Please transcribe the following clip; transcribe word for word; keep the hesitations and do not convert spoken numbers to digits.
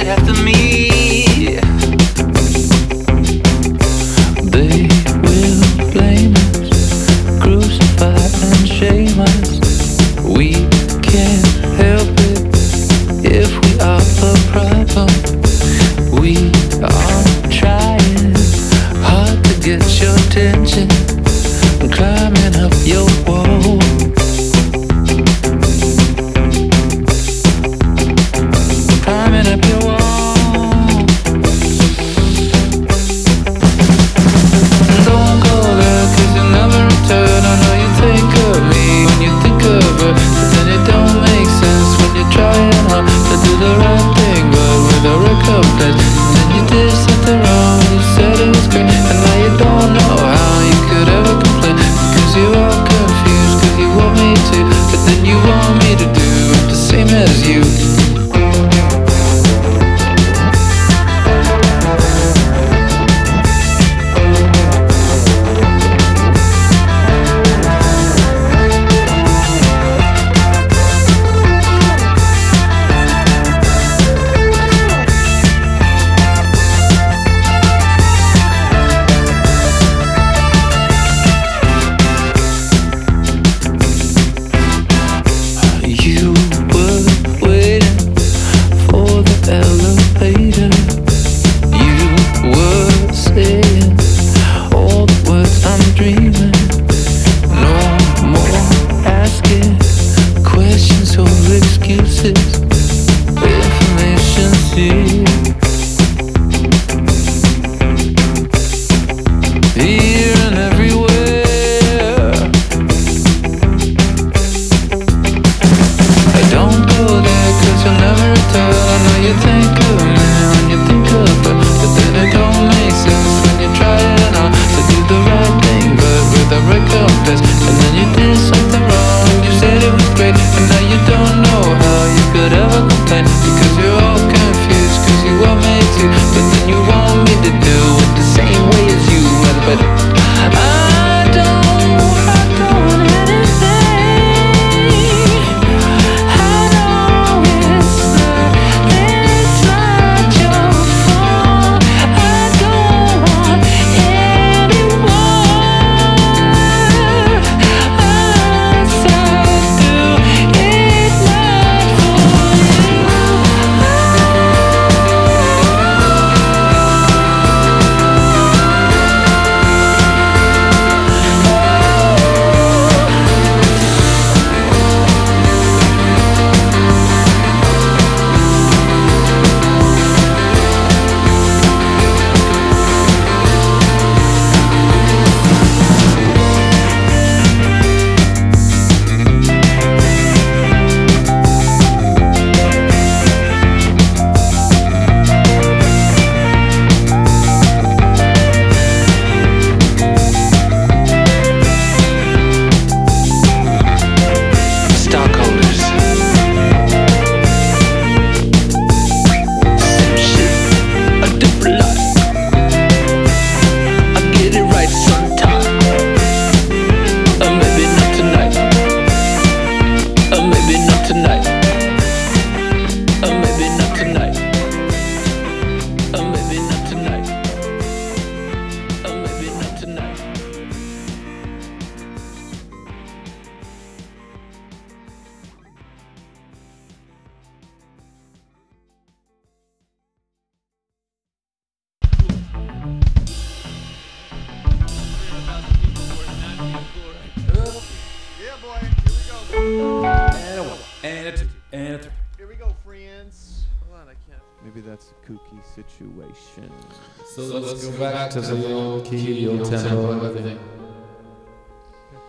right after me. They will blame us, crucify and shame us. We can't help it if we are the problem. We are trying hard to get your attention, climbing up your wall. Climbing up your wall. Don't go there, cause you'll never return. I know you think of me when you think of her, but then it don't make sense when you're trying hard to do the right thing, but with a recompense. And then you did something wrong, you said it was great, and now you don't know how you could ever complain, because you're all confused, cause you want me to, but then you want me to do it the same as you. Situation. So let's go back to the old key, old tempo, everything.